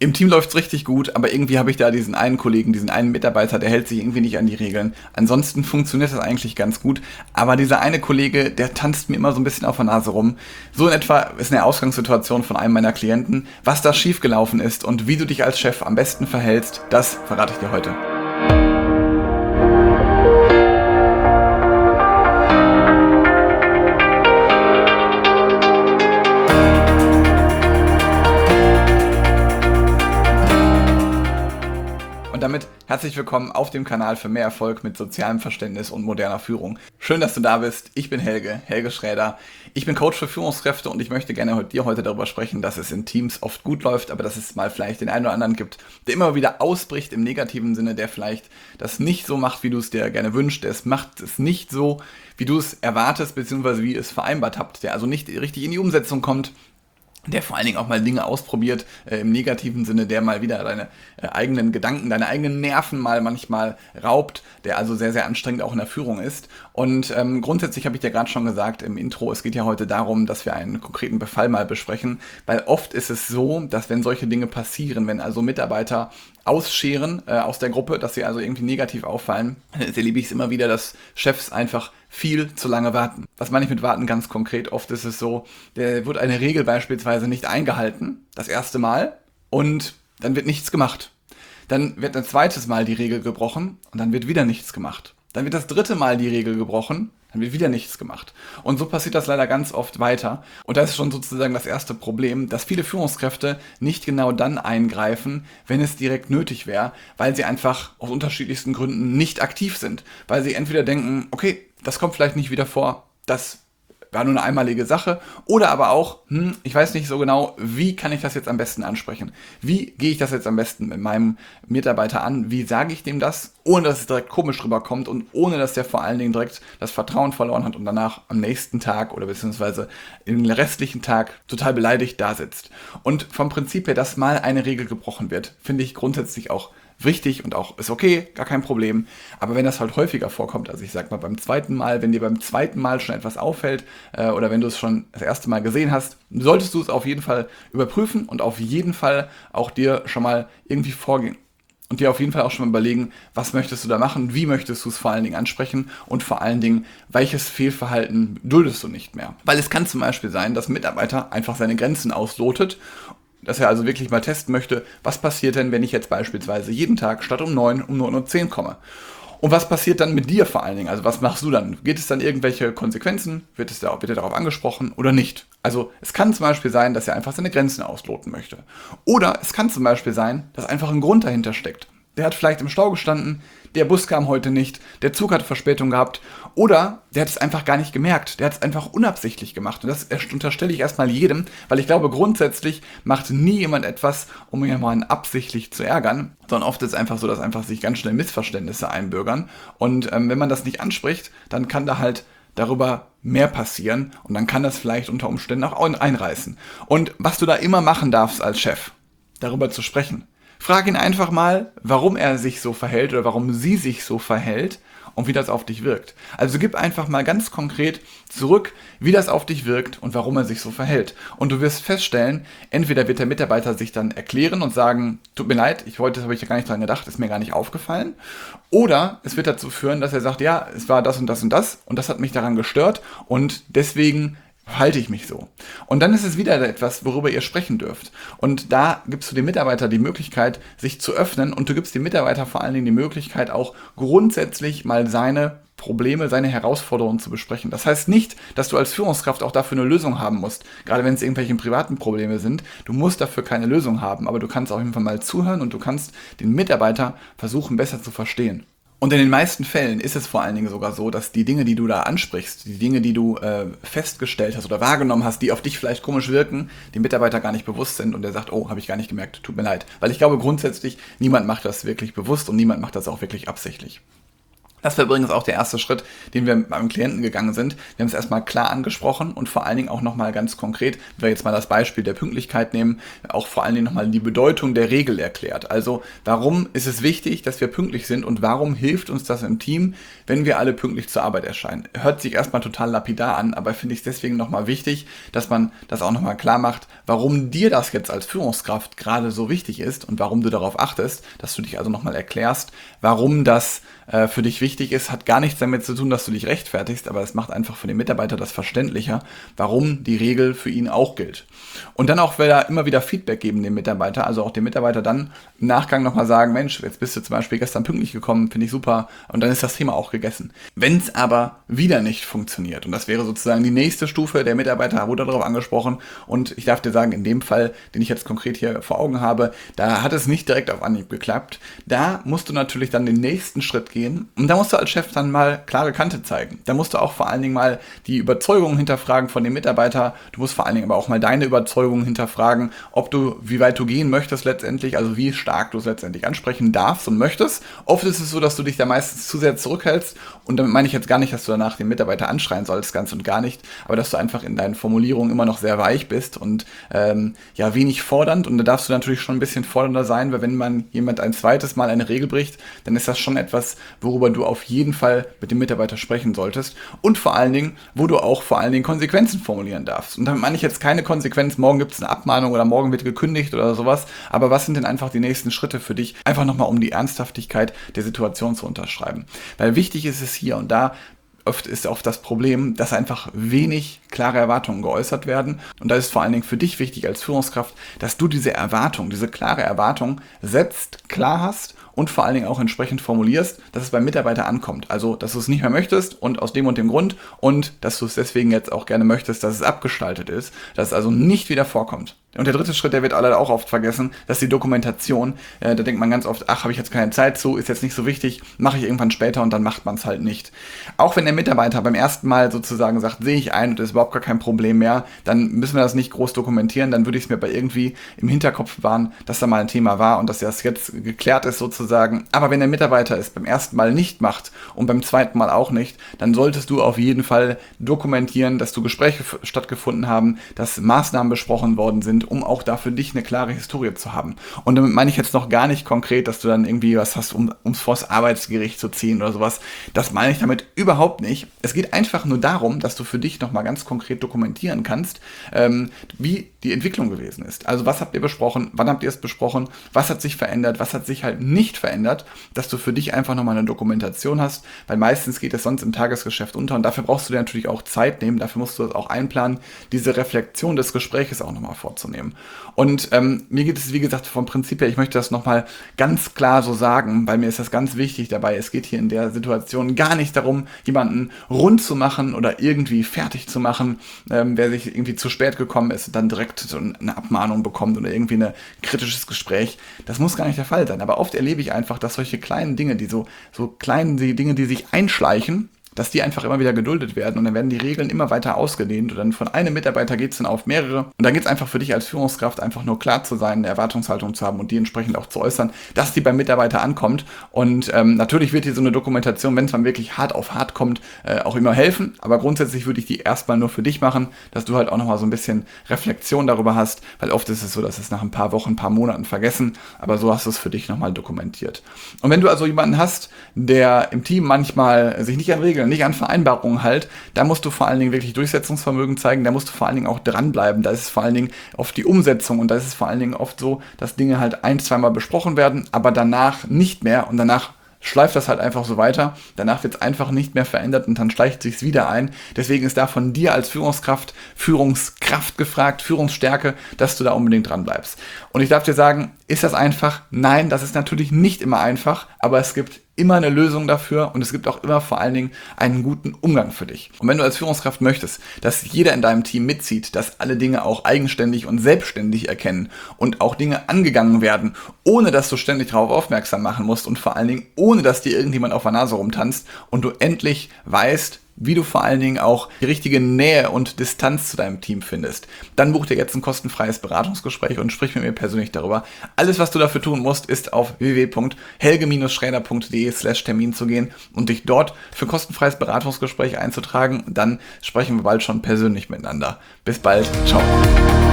Im Team läuft's richtig gut, aber irgendwie habe ich da diesen einen Kollegen, diesen einen Mitarbeiter, der hält sich irgendwie nicht an die Regeln. Ansonsten funktioniert das eigentlich ganz gut, aber dieser eine Kollege, der tanzt mir immer so ein bisschen auf der Nase rum. So in etwa ist eine Ausgangssituation von einem meiner Klienten. Was da schiefgelaufen ist und wie du dich als Chef am besten verhältst, das verrate ich dir heute. Und damit herzlich willkommen auf dem Kanal für mehr Erfolg mit sozialem Verständnis und moderner Führung. Schön, dass du da bist. Ich bin Helge Schräder. Ich bin Coach für Führungskräfte und ich möchte gerne mit dir heute darüber sprechen, dass es in Teams oft gut läuft, aber dass es mal vielleicht den einen oder anderen gibt, der immer wieder ausbricht im negativen Sinne, der vielleicht das nicht so macht, wie du es dir gerne wünschst, der macht es nicht so, wie du es erwartest, beziehungsweise wie ihr es vereinbart habt, der also nicht richtig in die Umsetzung kommt, der vor allen Dingen auch mal Dinge ausprobiert, im negativen Sinne, der mal wieder deine eigenen Gedanken, deine eigenen Nerven mal manchmal raubt, der also sehr, sehr anstrengend auch in der Führung ist. Und grundsätzlich habe ich dir gerade schon gesagt im Intro, es geht ja heute darum, dass wir einen konkreten Befall mal besprechen, weil oft ist es so, dass wenn solche Dinge passieren, wenn also Mitarbeiter ausscheren aus der Gruppe, dass sie also irgendwie negativ auffallen, dann erlebe ich es immer wieder, dass Chefs einfach viel zu lange warten. Was meine ich mit warten ganz konkret? Oft ist es so, da wird eine Regel beispielsweise nicht eingehalten, das erste Mal, und dann wird nichts gemacht. Dann wird ein zweites Mal die Regel gebrochen und dann wird wieder nichts gemacht. Dann wird das dritte Mal die Regel gebrochen, dann wird wieder nichts gemacht. Und so passiert das leider ganz oft weiter. Und das ist schon sozusagen das erste Problem, dass viele Führungskräfte nicht genau dann eingreifen, wenn es direkt nötig wäre, weil sie einfach aus unterschiedlichsten Gründen nicht aktiv sind. Weil sie entweder denken, okay, das kommt vielleicht nicht wieder vor, das war nur eine einmalige Sache, oder aber auch, ich weiß nicht so genau, wie kann ich das jetzt am besten ansprechen? Wie gehe ich das jetzt am besten mit meinem Mitarbeiter an? Wie sage ich dem das, ohne dass es direkt komisch rüberkommt und ohne dass der vor allen Dingen direkt das Vertrauen verloren hat und danach am nächsten Tag oder beziehungsweise im restlichen Tag total beleidigt da sitzt? Und vom Prinzip her, dass mal eine Regel gebrochen wird, finde ich grundsätzlich auch wichtig und auch ist okay, gar kein Problem. Aber wenn das halt häufiger vorkommt, also ich sag mal beim zweiten Mal, wenn dir beim zweiten Mal schon etwas auffällt oder wenn du es schon das erste Mal gesehen hast, solltest du es auf jeden Fall überprüfen und auf jeden Fall auch dir schon mal irgendwie vorgehen. Und dir auf jeden Fall auch schon mal überlegen, was möchtest du da machen, wie möchtest du es vor allen Dingen ansprechen und vor allen Dingen, welches Fehlverhalten duldest du nicht mehr. Weil es kann zum Beispiel sein, dass ein Mitarbeiter einfach seine Grenzen auslotet, dass er also wirklich mal testen möchte, was passiert denn, wenn ich jetzt beispielsweise jeden Tag statt um 9 um 9:10 Uhr komme. Und was passiert dann mit dir vor allen Dingen? Also was machst du dann? Geht es dann irgendwelche Konsequenzen? Wird er darauf angesprochen oder nicht? Also es kann zum Beispiel sein, dass er einfach seine Grenzen ausloten möchte. Oder es kann zum Beispiel sein, dass einfach ein Grund dahinter steckt. Der hat vielleicht im Stau gestanden, der Bus kam heute nicht, der Zug hat Verspätung gehabt oder der hat es einfach gar nicht gemerkt, der hat es einfach unabsichtlich gemacht. Und das unterstelle ich erstmal jedem, weil ich glaube, grundsätzlich macht nie jemand etwas, um jemanden absichtlich zu ärgern, sondern oft ist es einfach so, dass einfach sich ganz schnell Missverständnisse einbürgern. Und wenn man das nicht anspricht, dann kann da halt darüber mehr passieren und dann kann das vielleicht unter Umständen auch einreißen. Und was du da immer machen darfst als Chef, darüber zu sprechen. Frag ihn einfach mal, warum er sich so verhält oder warum sie sich so verhält und wie das auf dich wirkt. Also gib einfach mal ganz konkret zurück, wie das auf dich wirkt und warum er sich so verhält. Und du wirst feststellen, entweder wird der Mitarbeiter sich dann erklären und sagen, tut mir leid, das habe ich ja gar nicht dran gedacht, ist mir gar nicht aufgefallen. Oder es wird dazu führen, dass er sagt, ja, es war das und das und das hat mich daran gestört und deswegen halte ich mich so. Und dann ist es wieder etwas, worüber ihr sprechen dürft. Und da gibst du dem Mitarbeiter die Möglichkeit, sich zu öffnen und du gibst dem Mitarbeiter vor allen Dingen die Möglichkeit, auch grundsätzlich mal seine Probleme, seine Herausforderungen zu besprechen. Das heißt nicht, dass du als Führungskraft auch dafür eine Lösung haben musst. Gerade wenn es irgendwelche privaten Probleme sind. Du musst dafür keine Lösung haben, aber du kannst auf jeden Fall mal zuhören und du kannst den Mitarbeiter versuchen, besser zu verstehen. Und in den meisten Fällen ist es vor allen Dingen sogar so, dass die Dinge, die du da ansprichst, die Dinge, die du festgestellt hast oder wahrgenommen hast, die auf dich vielleicht komisch wirken, dem Mitarbeiter gar nicht bewusst sind und der sagt, oh, habe ich gar nicht gemerkt, tut mir leid. Weil ich glaube grundsätzlich, niemand macht das wirklich bewusst und niemand macht das auch wirklich absichtlich. Das war übrigens auch der erste Schritt, den wir mit meinem Klienten gegangen sind. Wir haben es erstmal klar angesprochen und vor allen Dingen auch nochmal ganz konkret, wenn wir jetzt mal das Beispiel der Pünktlichkeit nehmen, auch vor allen Dingen nochmal die Bedeutung der Regel erklärt. Also warum ist es wichtig, dass wir pünktlich sind und warum hilft uns das im Team, wenn wir alle pünktlich zur Arbeit erscheinen. Hört sich erstmal total lapidar an, aber finde ich es deswegen nochmal wichtig, dass man das auch nochmal klar macht, warum dir das jetzt als Führungskraft gerade so wichtig ist und warum du darauf achtest, dass du dich also nochmal erklärst, warum das für dich wichtig ist, hat gar nichts damit zu tun, dass du dich rechtfertigst, aber es macht einfach für den Mitarbeiter das verständlicher, warum die Regel für ihn auch gilt. Und dann auch immer wieder Feedback geben dem Mitarbeiter, also auch dem Mitarbeiter dann im Nachgang nochmal sagen, Mensch, jetzt bist du zum Beispiel gestern pünktlich gekommen, finde ich super, und dann ist das Thema auch gegessen. Wenn es aber wieder nicht funktioniert, und das wäre sozusagen die nächste Stufe, der Mitarbeiter wurde darauf angesprochen, und ich darf dir sagen, in dem Fall, den ich jetzt konkret hier vor Augen habe, da hat es nicht direkt auf Anhieb geklappt. Da musst du natürlich dann den nächsten Schritt gehen, und da musst du als Chef dann mal klare Kante zeigen. Da musst du auch vor allen Dingen mal die Überzeugungen hinterfragen von dem Mitarbeiter. Du musst vor allen Dingen aber auch mal deine Überzeugungen hinterfragen, wie weit du gehen möchtest letztendlich, also wie stark du es letztendlich ansprechen darfst und möchtest. Oft ist es so, dass du dich da meistens zu sehr zurückhältst, und damit meine ich jetzt gar nicht, dass du danach den Mitarbeiter anschreien sollst, ganz und gar nicht, aber dass du einfach in deinen Formulierungen immer noch sehr weich bist und wenig fordernd, und da darfst du natürlich schon ein bisschen fordernder sein, weil wenn jemand ein zweites Mal eine Regel bricht, dann ist das schon etwas, worüber du auf jeden Fall mit dem Mitarbeiter sprechen solltest, und vor allen Dingen, wo du auch vor allen Dingen Konsequenzen formulieren darfst. Und damit meine ich jetzt keine Konsequenz, morgen gibt es eine Abmahnung oder morgen wird gekündigt oder sowas, aber was sind denn einfach die nächsten Schritte für dich, einfach nochmal um die Ernsthaftigkeit der Situation zu unterschreiben. Weil wichtig ist es hier, und da oft ist auch das Problem, dass einfach wenig klare Erwartungen geäußert werden. Und da ist vor allen Dingen für dich wichtig als Führungskraft, dass du diese klare Erwartung setzt, klar hast und vor allen Dingen auch entsprechend formulierst, dass es beim Mitarbeiter ankommt. Also, dass du es nicht mehr möchtest und aus dem und dem Grund, und dass du es deswegen jetzt auch gerne möchtest, dass es abgestaltet ist, dass es also nicht wieder vorkommt. Und der dritte Schritt, der wird leider auch oft vergessen, das ist die Dokumentation. Da denkt man ganz oft, habe ich jetzt keine Zeit zu, ist jetzt nicht so wichtig, mache ich irgendwann später, und dann macht man es halt nicht. Auch wenn der Mitarbeiter beim ersten Mal sozusagen sagt, sehe ich ein und ist überhaupt gar kein Problem mehr, dann müssen wir das nicht groß dokumentieren, dann würde ich es mir bei irgendwie im Hinterkopf bewahren, dass da mal ein Thema war und dass das jetzt geklärt ist sozusagen. Aber wenn der Mitarbeiter es beim ersten Mal nicht macht und beim zweiten Mal auch nicht, dann solltest du auf jeden Fall dokumentieren, dass Gespräche stattgefunden haben, dass Maßnahmen besprochen worden sind, um auch da für dich eine klare Historie zu haben. Und damit meine ich jetzt noch gar nicht konkret, dass du dann irgendwie was hast, ums vors Arbeitsgericht zu ziehen oder sowas. Das meine ich damit überhaupt nicht. Es geht einfach nur darum, dass du für dich nochmal ganz konkret dokumentieren kannst, wie die Entwicklung gewesen ist. Also was habt ihr besprochen, wann habt ihr es besprochen, was hat sich verändert, was hat sich halt nicht verändert, dass du für dich einfach nochmal eine Dokumentation hast, weil meistens geht es sonst im Tagesgeschäft unter, und dafür brauchst du dir natürlich auch Zeit nehmen, dafür musst du das auch einplanen, diese Reflexion des Gesprächs auch nochmal vorzunehmen. Und mir geht es, wie gesagt, vom Prinzip her, ich möchte das nochmal ganz klar so sagen, weil mir ist das ganz wichtig dabei, es geht hier in der Situation gar nicht darum, jemanden rund zu machen oder irgendwie fertig zu machen, wer sich irgendwie zu spät gekommen ist und dann direkt so eine Abmahnung bekommt oder irgendwie ein kritisches Gespräch. Das muss gar nicht der Fall sein, aber oft erlebe ich einfach, dass solche kleinen Dinge, die Dinge, die sich einschleichen, dass die einfach immer wieder geduldet werden, und dann werden die Regeln immer weiter ausgedehnt, und dann von einem Mitarbeiter geht es dann auf mehrere, und dann geht es einfach für dich als Führungskraft einfach nur klar zu sein, eine Erwartungshaltung zu haben und die entsprechend auch zu äußern, dass die beim Mitarbeiter ankommt. Und natürlich wird dir so eine Dokumentation, wenn es dann wirklich hart auf hart kommt, auch immer helfen, aber grundsätzlich würde ich die erstmal nur für dich machen, dass du halt auch nochmal so ein bisschen Reflexion darüber hast, weil oft ist es so, dass es nach ein paar Wochen, ein paar Monaten vergessen, aber so hast du es für dich nochmal dokumentiert. Und wenn du also jemanden hast, der im Team manchmal sich nicht an Regeln, nicht an Vereinbarungen halt, da musst du vor allen Dingen wirklich Durchsetzungsvermögen zeigen, da musst du vor allen Dingen auch dranbleiben, da ist es vor allen Dingen oft die Umsetzung, und da ist es vor allen Dingen oft so, dass Dinge halt 1-2 Mal besprochen werden, aber danach nicht mehr, und danach schleift das halt einfach so weiter, danach wird es einfach nicht mehr verändert und dann schleicht sich's wieder ein. Deswegen ist da von dir als Führungskraft gefragt, Führungsstärke, dass du da unbedingt dran bleibst. Und ich darf dir sagen, ist das einfach? Nein, das ist natürlich nicht immer einfach, aber es gibt immer eine Lösung dafür, und es gibt auch immer vor allen Dingen einen guten Umgang für dich. Und wenn du als Führungskraft möchtest, dass jeder in deinem Team mitzieht, dass alle Dinge auch eigenständig und selbstständig erkennen und auch Dinge angegangen werden, ohne dass du ständig darauf aufmerksam machen musst und vor allen Dingen ohne dass dir irgendjemand auf der Nase rumtanzt, und du endlich weißt, wie du vor allen Dingen auch die richtige Nähe und Distanz zu deinem Team findest, dann buch dir jetzt ein kostenfreies Beratungsgespräch und sprich mit mir persönlich darüber. Alles, was du dafür tun musst, ist auf www.helge-schräder.de/Termin zu gehen und dich dort für kostenfreies Beratungsgespräch einzutragen. Dann sprechen wir bald schon persönlich miteinander. Bis bald. Ciao.